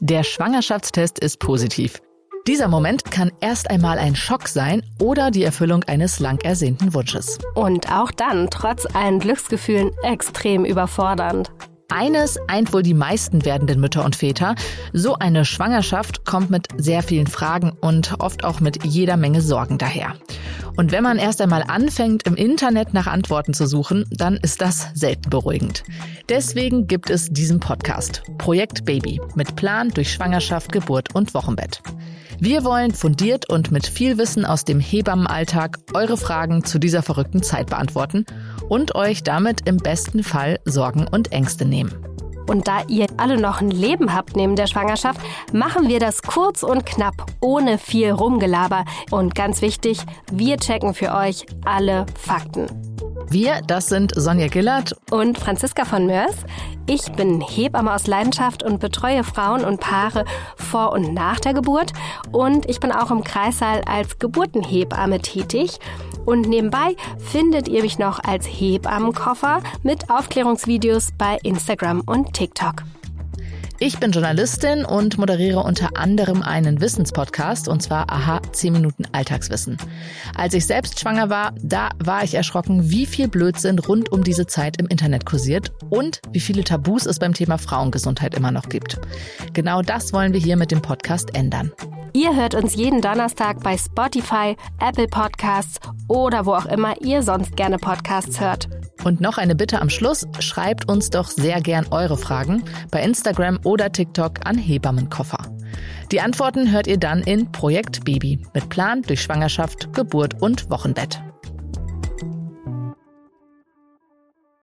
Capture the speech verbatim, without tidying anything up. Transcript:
Der Schwangerschaftstest ist positiv. Dieser Moment kann erst einmal ein Schock sein oder die Erfüllung eines lang ersehnten Wunsches. Und auch dann, trotz allen Glücksgefühlen, extrem überfordernd. Eines eint wohl die meisten werdenden Mütter und Väter. So eine Schwangerschaft kommt mit sehr vielen Fragen und oft auch mit jeder Menge Sorgen daher. Und wenn man erst einmal anfängt, im Internet nach Antworten zu suchen, dann ist das selten beruhigend. Deswegen gibt es diesen Podcast, Projekt Baby, mit Plan durch Schwangerschaft, Geburt und Wochenbett. Wir wollen fundiert und mit viel Wissen aus dem Hebammenalltag eure Fragen zu dieser verrückten Zeit beantworten und euch damit im besten Fall Sorgen und Ängste nehmen. Und da ihr alle noch ein Leben habt neben der Schwangerschaft, machen wir das kurz und knapp, ohne viel Rumgelaber. Und ganz wichtig, wir checken für euch alle Fakten. Wir, das sind Sonja Gillert und Franziska von Mörs. Ich bin Hebamme aus Leidenschaft und betreue Frauen und Paare vor und nach der Geburt. Und ich bin auch im Kreissaal als Geburtenhebamme tätig. Und nebenbei findet ihr mich noch als Hebammenkoffer mit Aufklärungsvideos bei Instagram und TikTok. Ich bin Journalistin und moderiere unter anderem einen Wissenspodcast, und zwar Aha, zehn Minuten Alltagswissen. Als ich selbst schwanger war, da war ich erschrocken, wie viel Blödsinn rund um diese Zeit im Internet kursiert und wie viele Tabus es beim Thema Frauengesundheit immer noch gibt. Genau das wollen wir hier mit dem Podcast ändern. Ihr hört uns jeden Donnerstag bei Spotify, Apple Podcasts oder wo auch immer ihr sonst gerne Podcasts hört. Und noch eine Bitte am Schluss, schreibt uns doch sehr gern eure Fragen bei Instagram oder TikTok an Hebammenkoffer. Die Antworten hört ihr dann in Projekt Baby mit Plan durch Schwangerschaft, Geburt und Wochenbett.